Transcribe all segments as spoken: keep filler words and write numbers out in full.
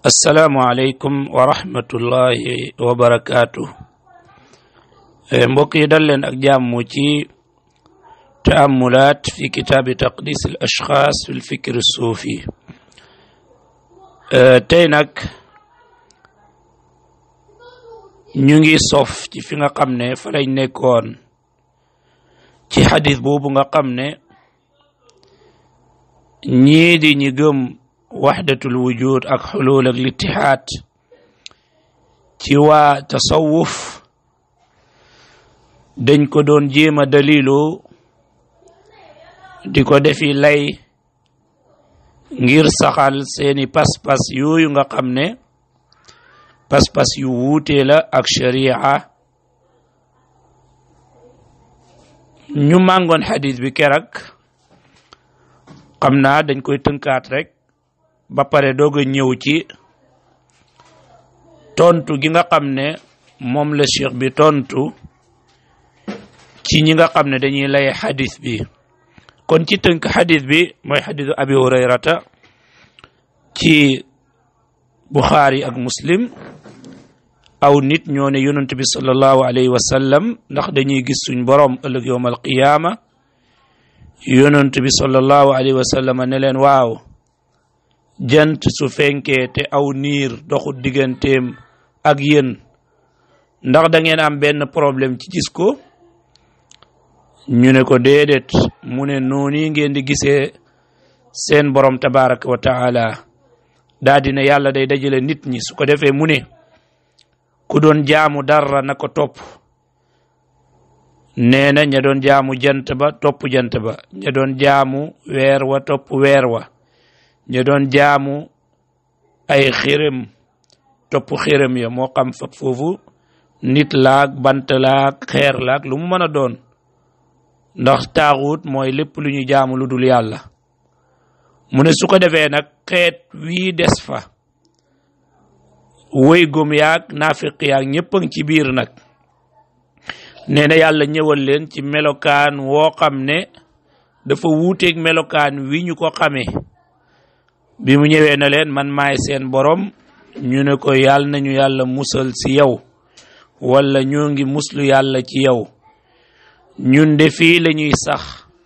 السلام عليكم ورحمة الله وبركاته mbokk yi dal leen ak jàmm ci تأملات في كتاب تقديس الأشخاص في الفكر الصوفي tey nag ñu ngi sof ci fi nga xam ne fa lañ nekkoon ci xadis boobu nga xam ne ñii di ñi gëm waxdatul wujud ak xulul ak littihaad ci waa tasawuf dañ ko doon jéem a dalilu di ko defi lay ngir saxal seeni pas-pas yooyu nga xam ne pas-pas yu wuute la ak sharia ñu màngoon xadis bi kerak xam naa dañ koy tënkaat rek ba pare doog a ñëw ci tontu gi nga xam ne moom la cheikh bi tontu ci ñi nga xam ne dañuy lay xadis bi kon ci tënk xadis bi mooy xadisu abi hurayrata ci buxaari ak muslim aw nit ñoo ne yonent bi sallallahu alayhi wa sallam ndax dañuy gis suñ borom ëllëg yowm al qiyaama yonent bi sallallahu alayhi wa sallam ne leen waaw jant su fenkee te aw niir doxut digganteem ak yéen ndax da ngeen am benn problème ci gis ko ñu ne ko déedéet mu ne noonu ngeen di gisee seen borom tabaraka wa taala daa dina yàlla day dajale nit ñi su ko defee mu ne ku doon jaamu dara na ko topp nee na ña doon jaamu jant ba topp jant ba ña doon jaamu weer wa topp weer wa ña doon jaamu ay xërëm topp xërëm ya moo xam fa foofu nit laak bant laak xeer laak lu mu mën a doon ndax taaxut mooy lépp lu ñu jaamu lu dul yàlla mu ne su ko defee nag xeet wii des fa woy gëm yaag naafiq yaag ñëpp a ngi ci biir nag nee na yàlla ñëwal leen ci melokaan woo xam ne dafa wuuteeg melokaan wi ñu ko xamee bi mu ñëwee na leen man maay seen borom ñu ne ko yàlla nañu yàlla musal ci yow wala ñoo ngi muslu yàlla ci yow ñun de fii la ñuy sax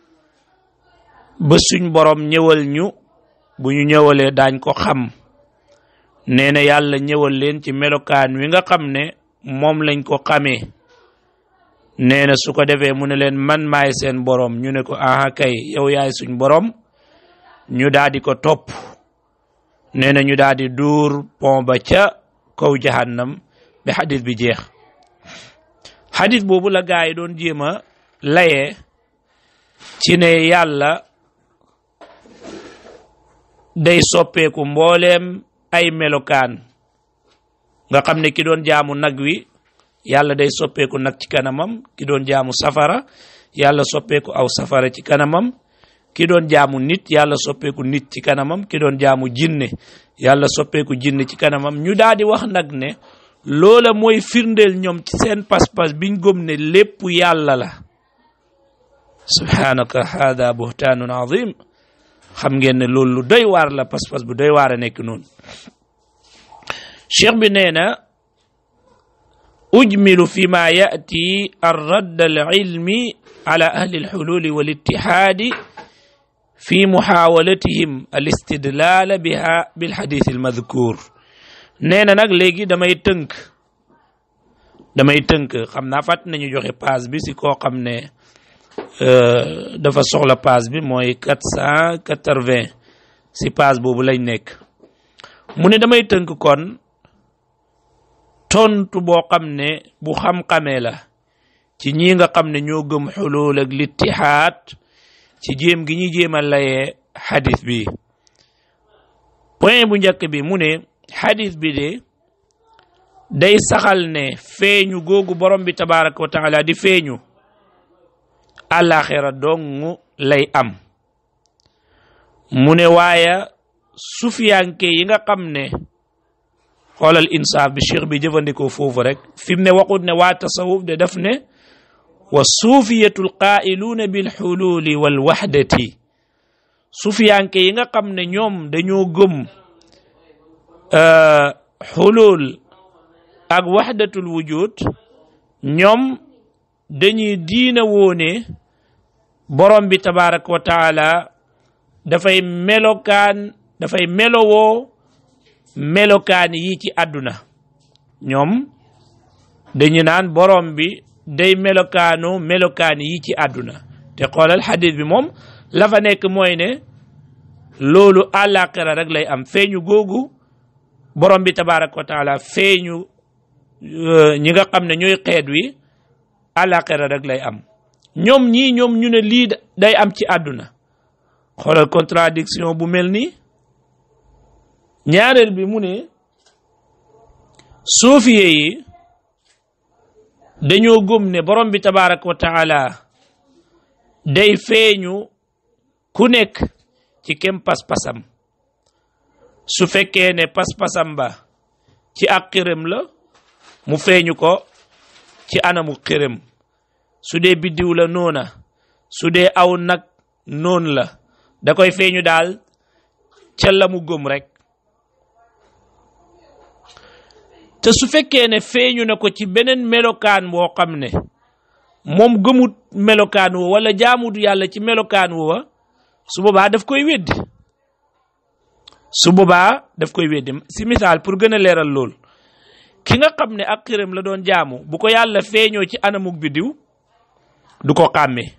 ba suñ borom ñëwal ñu bu ñu ñëwalee daañ ko xam nee na yàlla ñëwal leen ci melokaan wi nga xam ne moom lañ ko xamee nee na su ko defee mu ne leen man maay seen borom ñu ne ko aha kay yow yaay suñ borom ñu daal di ko topp nee na ñu daal di duur pont ba ca kaw jahannam ba xadis bi jeex xadis boobu la gaa yi doon jéem a layee ci ne yàlla day soppeeku mbooleem ay melokaan nga xam ne ki doon jaamu nag wi yàlla day soppeeku nag ci kanamam ki doon jaamu safara yàlla soppeeku aw safara ci kanamam ki doon jaamu nit yàlla soppeeku nit ci kanamam ki doon jaamu jinne yàlla soppeeku jinne ci kanamam ñu daal di wax nag ne loola mooy firndeel ñoom ci seen pas-pas biñ gëm ne lépp yàlla la subhanaka hada buhtaanun azim xam ngeen ne loolu lu doy waar la pas-pas bu doy waar a nekk noonu cheikh bi nee na ujmilu fi ma yati arradd alilmi ala ahli alxululi walittihaadi fi muxaawalatihim alistidlaala biha bilxadith almadkur nee na nag léegi damay tënk damay tënk xam naa fàtt nañu joxe page bi si koo xam ne dafa soxla page bi mooy quatre cent quatre-vingts si page boobu lañ nekk mu ne damay tënk kon tontu boo xam ne bu xam-xamee la ci ñi nga xam ne ñoo gëm xulul ak littihaad ci jéem gi ñuy jéem a layee xadis bi point bu njëkk bi mu ne xadis bi de day saxal ne feeñu googu borom bi tabaraka wa taala di feeñu àllaaxira dong lay am mu ne waaye sufiyanke yi nga xam ne xoolal insaaf bi cheikh bi jëfandikoo foofu rek fi mu ne waxut ne waa tasawuf de daf ne wa suufiyatul qaa'iluuna bil xuluuli wal waxdati sufiyanke yi nga xam ne ñoom dañoo gëm xulul ak waxdatul wujud ñoom dañuy diina woone borom bi tabaraka wa taala dafay melokaan dafay melowoo melokaan yi ci àdduna ñoom dañu naan borom bi day melokaanu melokaan yi ci àdduna te xoolal xadis bi moom la fa nekk mooy ne loolu àllaaxira rek lay am feeñu googu borom bi tabaraka wa taala feeñu ñi nga xam ne ñooy xeet wi àllaaxira rek lay am ñoom ñii ñoom ñu ne lii day am ci àdduna xoolal contradiction bu mel nii ñaareel bi mu ne suufiye yi dañoo gëm ne borom bi tabaraka wa taala day feeñu ku nekk ci kem pas-pasam su fekkee ne pas-pasam ba ci ak xërëm la mu feeñu ko ci anamu xërëm su dee biddiw la noona su dee aw nag noon la da koy feeñu daal ca la mu gëm rek te su fekkee ne feeñu na ko ci beneen melokaan boo xam ne moom gëmut melokaan wo wala jaamut yàlla ci melokaan wo su boobaa daf koy weddi su boobaa daf koy weddi si misaal pour gën a leeral lool ki nga xam ne ak xërëm la doon jaamu bu ko yàlla feeñoo ci anamuk biddiw du ko xàmmee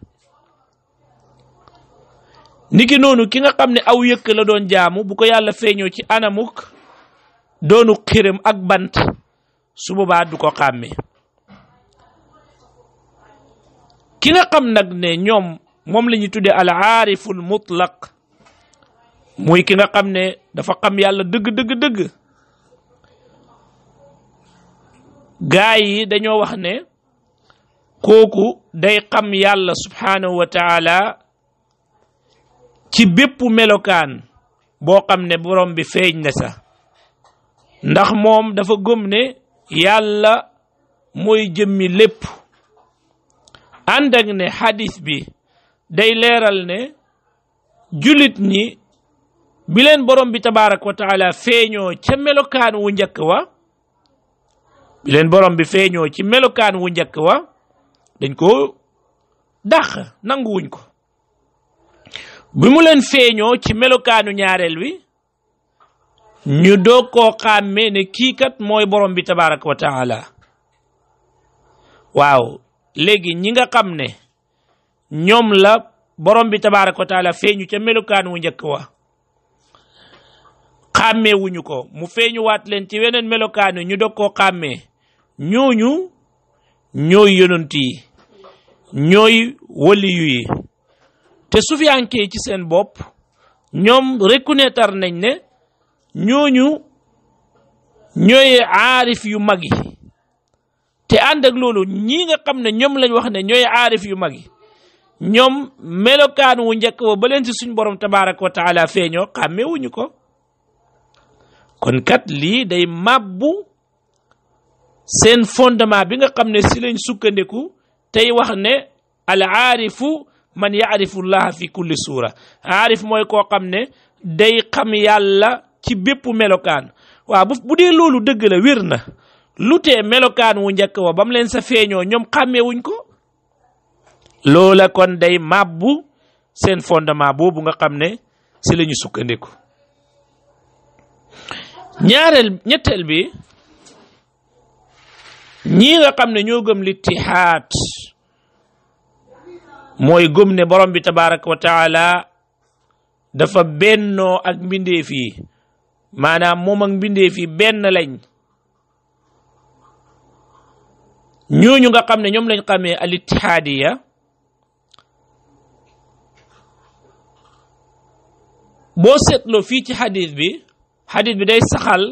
niki noonu ki nga xam ne aw yëkk la doon jaamu bu ko yàlla feeñoo ci anamuk doonu xërëm ak bant su boobaa du ko xàmmee ki nga xam nag ne ñoom moom la ñuy tuddee al aariful mutlaq muy ki nga xam ne dafa xam yàlla dëgg dëgg dëgg gaay yi dañoo wax ne kooku day xam yàlla subhanahu wa taala ci bépp melokaan boo xam ne borom bi feeñ na sa ndax moom dafa gëm ne yàlla mooy jëmmi lépp ànd ak ne hadis bi day leeral ne julit ñi bi leen borom bi tabarak wa taala feeñoo ca melokaan wu njëkk wa bi leen borom bi feeñoo ci melokaan wu njëkk wa dañ ko dàq nanguwuñ ko bi mu leen feeñoo ci melokaanu ñaareel wi ñu doog koo xàmmee ne kii kat mooy borom bi tabaraka wa taala waaw léegi ñi nga xam ne ñoom la borom bi tabaraka wa taala feeñu ca melokaan wu njëkk wa xàmmee wuñu ko mu feeñu waat leen ci weneen melokaan ñu doog koo xàmmee ñooñu ñooy yonent yi ñooy waliyu yi te sufiyanke ci seen bopp ñoom reconnaître nañ ne ñooñu ñooy aarif yu mag yi te ànd ak loolu ñii nga xam ne ñoom lañ wax ne ñooy aarif yu mag yi ñoom melokaan wu njëkk wa ba leen ci suñ borom tabaraka wa taala feeñoo xàmmee wuñu ko kon kat lii day màbbu seen fondement bi nga xam ne si lañ sukkandiku tey wax ne al aarifu man yaarifu llaha fi kulli suura aarif mooy koo xam ne day xam yàlla ci bépp melokaan waaw bu bu dee loolu dëgg la wér na lu tee melokaan wu njëkk wa ba mu leen sa feeñoo ñoom xàmmee wuñ ko loola kon day màbbu seen fondement boobu nga xam ne si la ñu sukkandiku ñaareel ñetteel bi ñii nga xam ne ñoo gëm littihaad mooy gëm ne borom bi tabaraka wa taala dafa bennoo ak mbindeef yi maanaam moom ak mbindeef yi benn lañ ñooñu nga xam ne ñoom lañ xamee al ittihaadiya boo seetloo fii ci xadis bi xadis bi day saxal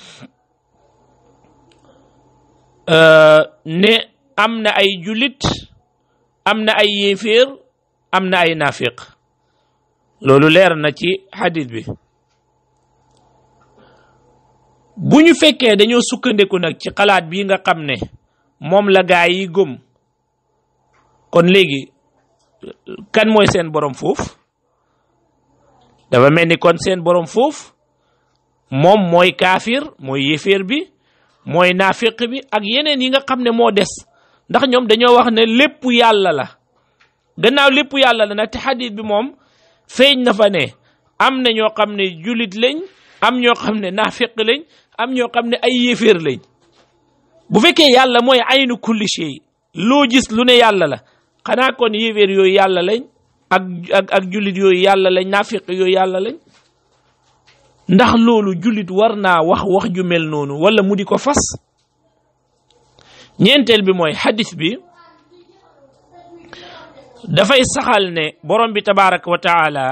ne am na ay julit am na ay yéeféer am na ay naafiq loolu leer na ci xadis bi bu ñu fekkee dañoo sukkandiku nag ci xalaat bii nga xam ne moom la gaa yi gëm kon léegi kan mooy seen borom foofu dafa mel ni kon seen borom foofu moom mooy kaafir mooy yéeféer bi mooy naafiq bi ak yeneen yi nga xam ne moo des ndax ñoom dañoo wax ne lépp yàlla la gannaaw lépp yàlla la nag te xadis bi moom feeñ na fa ne am na ñoo xam ne julit lañ am ñoo xam ne naafiq lañ am ñoo xam ne ay yéeféer lañ bu fekkee yàlla mooy aynu kulli shay loo gis lu ne yàlla la xanaa kon yéeféer yooyu yàlla lañ ak ak ak julit yooyu yàlla lañ naafiq yooyu yàlla lañ ndax loolu julit war naa wax wax ju mel noonu wala mu di ko fas ñeenteel bi mooy xadis bi dafay saxal ne borom bi tabaraka wa taala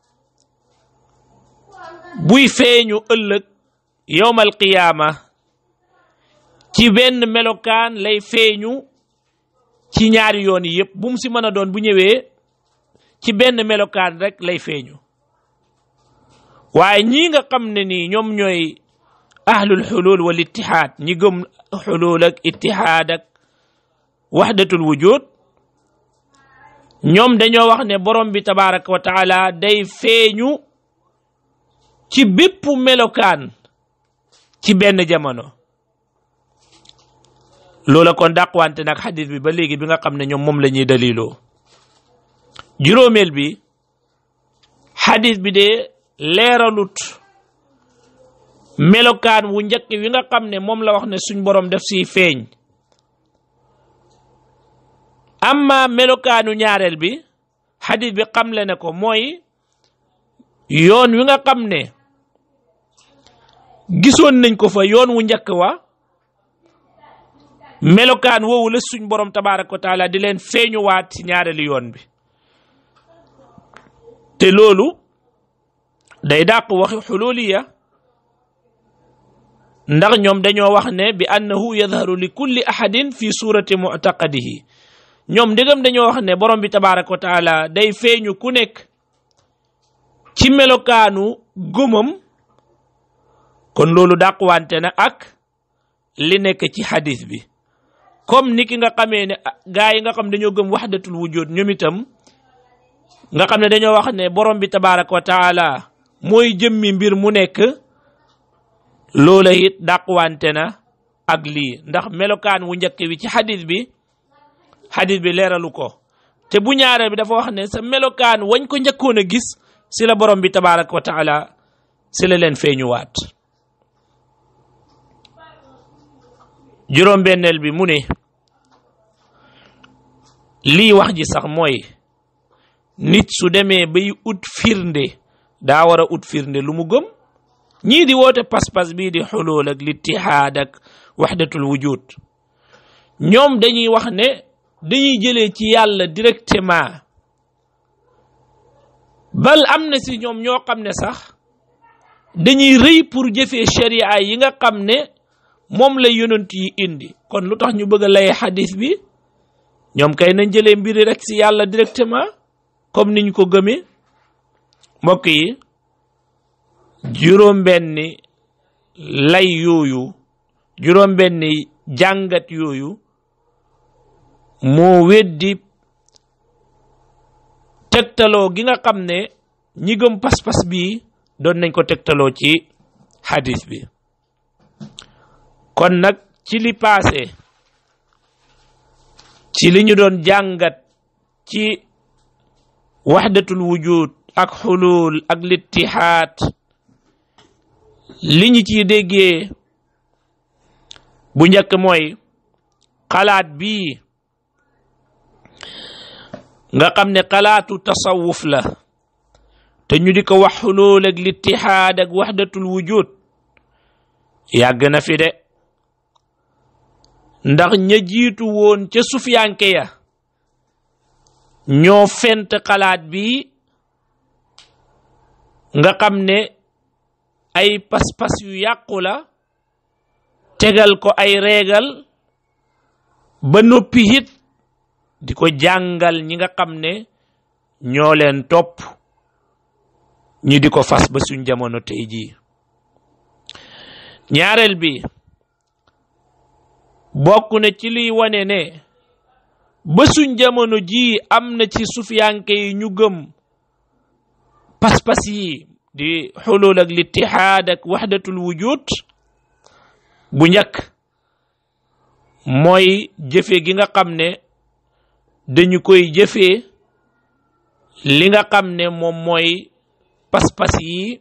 buy feeñu ëllëg yowmal qiyaama ci benn melokaan lay feeñu ci ñaari yoon yi yëpp bu mu si mën a doon bu ñëwee ci benn melokaan rek lay feeñu waaye ñii nga xam ne nii ñoom ñooy ahlul xulul wal ittihaad ñi gëm xulul ak ittihaad ak waxdatul wujud ñoom dañoo wax ne borom bi tabaraka wa taala day feeñu ci bépp melokaan ci benn jamono loola kon dàqwante nag xadis bi ba léegi bi nga xam ne ñoom moom la ñuy daliloo juróomeel bi xadis bi de leeralut melokaan wu njëkk wi nga xam ne moom la wax ne suñ borom def siy feeñ amma melokaanu ñaareel bi xadis bi xamle ne ko mooy yoon wi nga xam ne gisoon nañ ko fa yoon wu njëkk wa melokaan woowu la suñ borom tabaraka wa taala di leen feeñuwaat ci ñaareelu yoon bi te loolu day dàq waxi xululiya ndax ñoom dañoo wax ne bi annahu yadharu li kulli ahadin fi surati mu'taqadihi ñoom ndegam dañoo wax ne borom bi tabaraka wa taala day feeñu ku nekk ci melokaanu gëmam kon loolu dàqwante na ak li nekk ci hadith bi comme ni ki nga xamee ne gaa yi nga xam dañoo gëm wahdatul wujud ñoom itam nga xam ne dañoo wax ne borom bi tabaraka wa taala mooy jëmmi mbir mu nekk loola it dàqwante na ak lii ndax melokaan wu njëkk wi ci hadith bi hadith bi leeralu ko te bu ñaareel bi dafa wax ne sa melokaan wañ ko njëkkoon a gis si la borom bi tabaraka wa taala si la leen feeñuwaat juróom benneel bi mu ne lii wax ji sax mooy nit su demee bay ut firnde daa war a ut firnde lu mu gëm ñii di woote pas-pas bii di xulul ak littihaad ak waxdatul wujud ñoom dañuy wax ne dañuy jëlee ci yàlla directement bal am na si ñoom ñoo xam ne sax dañuy rëy pour jëfee sharia yi nga xam ne moom la yonent yi indi kon lu tax ñu bëgg a lay xadis bi ñoom kay nañ jëlee mbiri rek si yàlla directement comme niñ ko gëmee mbokk yi juróom benni lay yooyu juróom benni jàngat yooyu moo weddi tegtaloo gi nga xam ne ñi gëm pas-pas bi doon nañ ko tegtaloo ci hadis bi kon nag ci li passé ci li ñu doon jàngat ci wahdatul wujud ak xulul ak littihaad li ñu ciy déggee bu njëkk mooy xalaat bii nga xam ne xalaatu tasawuf la te ñu di ko wax xulul ak littihaad ak wahdatul wujud yàgg na fi de ndax ña jiitu woon ca sufiyanke ya ñoo fent xalaat bi nga xam ne ay pas-pas yu yàqu la tegal ko ay reegal ba noppi it di ko jàngal ñi nga xam ne ñoo leen topp ñi di ko fas ba suñ jamono tey jii ñaareel bi bokk na ci liy wane ne ba suñ jamono ji am na ci sufiyanke yi ñu gëm pas-pas yi di xulul ak littihaad ak waxdatul wujud bu njëkk mooy jëfe gi nga xam ne dañu koy jëfee li nga xam ne moom mooy pas-pas yi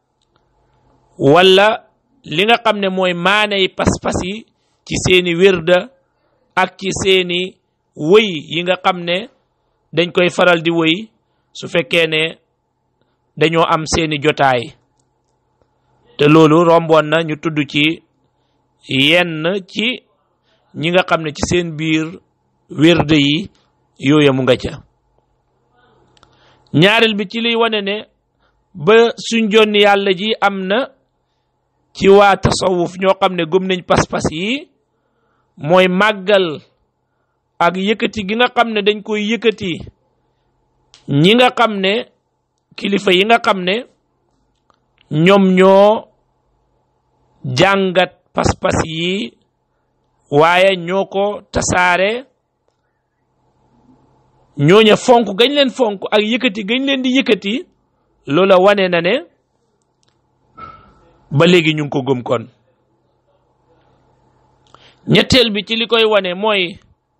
wala li nga xam ne mooy maanay pas-pas yi ci seeni wirda ak ci seeni wëy yi nga xam ne dañ koy faral di wëy su fekkee ne dañoo am seeni jotaay te loolu romboon na ñu tudd ci yenn ci ñi nga xam ne ci seen biir wirde yi yooya mu nga ca ñaareel bi ci liy wane ne ba suñ jonni yàlla ji am na ci waa tasawuf ñoo xam ne gëm nañ pas-pas yi mooy màggal ak yëkkati gi nga xam ne dañ koy yëkkati ñi nga xam ne kilifa yi nga xam ne ñoom ñoo jàngat pas-pas yi waaye ñoo ko tasaare ñooña fonk gañ leen fonk ak yëkkati gañ leen di yëkkati loola wane na ne ba léegi ñu ngi ko gëm kon ñetteel bi ci li koy wane mooy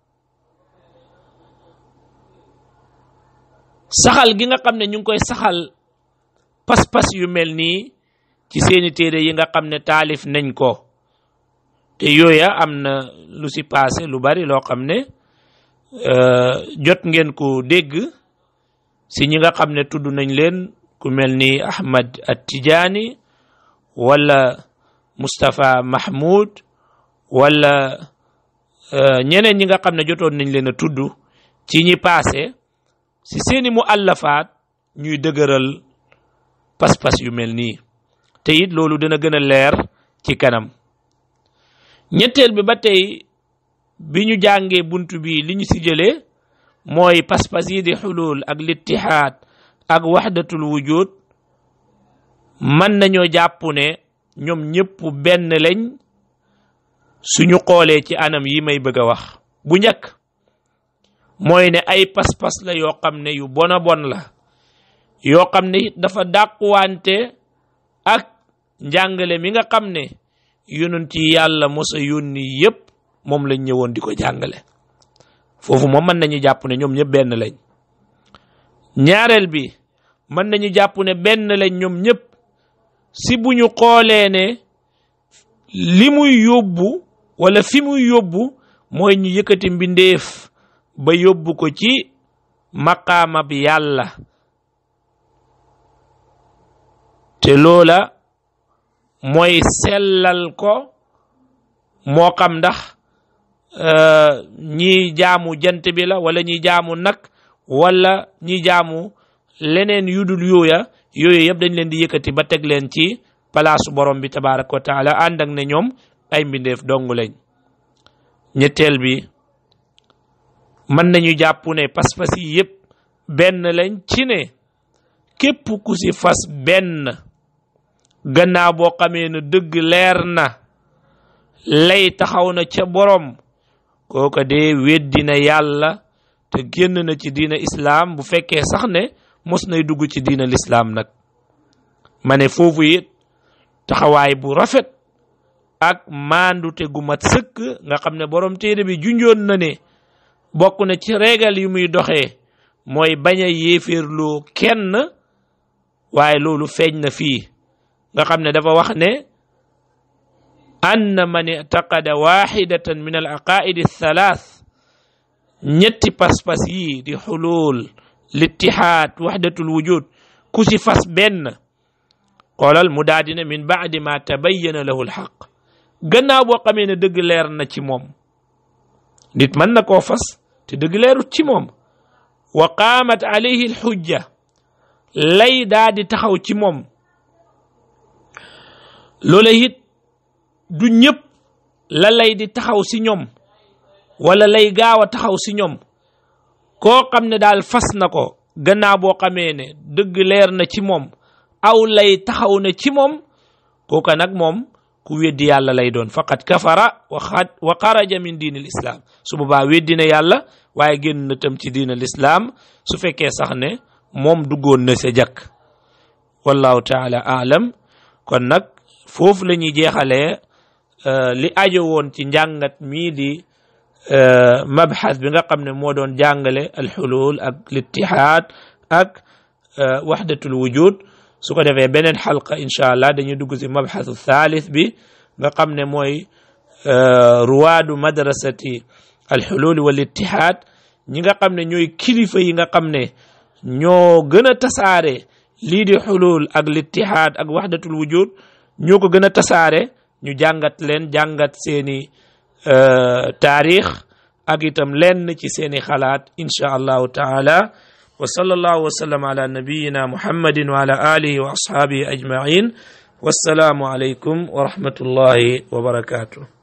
saxal gi nga xam ne ñu ngi koy saxal pas-pas yu mel nii ci seeni téere yi nga xam ne taalif nañ ko te yooya am na lu si passé lu bari loo xam ne jot ngeen ko dégg si ñi nga xam ne tudd nañ leen ku mel ni Ahmad At-Tijaani wala Mustafa Mahmoud wala ñeneen ñi nga xam ne jotoon nañ leen a tudd ci ñi passé si seeni mu àllafaat ñuy dëgëral pas-pas yu mel nii te it loolu dina gën a leer ci kanam ñetteel bi ba tey bi ñu jàngee buntu bi li ñu si jëlee mooy pas-pas yi di xulul ak littihaad ak waxdatul wujud mën nañoo jàpp ne ñoom ñëpp benn lañ suñu xoolee ci anam yi may bëgg a wax bu njëkk mooy ne ay pas-pas la yoo xam ne yu bona bon la yoo xam ne it dafa dàquwante ak njàngale mi nga xam ne yonent yi yàlla mos a yónni yépp moom lañ ñëwoon di ko jàngale foofu moom mën nañu jàpp ne ñoom ñëpp benn lañ ñaareel bi mën nañu jàpp ne benn lañ ñoom ñëpp si bu ñu xoolee ne li muy yóbbu wala fi muy yóbbu mooy ñu yëkkati mbindeef ba yóbbu ko ci maqaama bi yàlla te loola mooy sellal ko moo xam ndax ñi jaamu jant bi la wala ñi jaamu nag wala ñi jaamu leneen yudul yooya yooyu yëpp dañ leen di yëkkati ba teg leen ci palaasu borom bi tabaraka wa taala ànd ak ne ñoom ay mbindeef dong lañ ñetteel bi mën nañu jàpp ne pas-pas yi yëpp benn lañ ci ne képp ku si fas benn gannaaw boo xamee ne dëgg leer na lay taxaw na ca borom kooka dee weddina yàlla te génn na ci diina islaam bu fekkee sax ne mos nay dugg ci diina lislaam nag ma ne foofu it taxawaay bu rafet ak maandute gu mat sëkk nga xam ne borom téere bi junjoon na ne bokk na ci régal yu muy doxee mooy bañ a yéeféerloo kenn waaye loolu feeñ na fii nga xam ne dafa wax ne anna man i'taqada waxidatan min al aqaidi thalath ñetti pas-pas yi di xulul littihaad waxdatul wujud ku si fas benn xoolal mu daa dina min baadi ma tabayyana lahu alxaq gannaaw boo xamee ne dëgg leer na ci moom nit mën na koo fas te dëgg leerut ci moom wa qaamat alayhi alxujja lay daa di taxaw ci moom loola it du ñëpp la lay di taxaw si ñoom wala lay gaaw a taxaw si ñoom koo xam ne daal fas na ko gannaaw boo xamee ne dëgg leer na ci moom aw lay taxaw na ci moom kooka nag moom ku weddi yàlla lay doon faqad kafara wa xaraja min diin al islam su boobaa weddi na yàlla waaye génn na tam ci diin al islam su fekkee sax ne moom duggoon na sa jàkk wallahu taala aalam kon nag foofu la ñuy jeexalee li ajo woon ci njàngat mii di mabxas bi nga xam ne moo doon jàngale alxulul ak littihaad ak waxdatul wujud su ko defee beneen xalqa incha allah dañuy dugg si mabxasu thalith bi nga xam ne mooy ruwaadu madrasati alxulul wal ittihaad ñi nga xam ne ñooy kilifa yi nga xam ne ñoo gën a tasaare lii di xulul ak littihaad ak waxdatul wujud ñoo ko gën a tasaare ñu jàngat leen jàngat seeni taarix ak itam lenn ci seeni xalaat insha allahu taala wa sallallahu wa sallam ala nabiyina muhammadin wa ala alihi wa ashabihi ajmain wassalaamu alaykum wa rahmatullahi wa barakatuh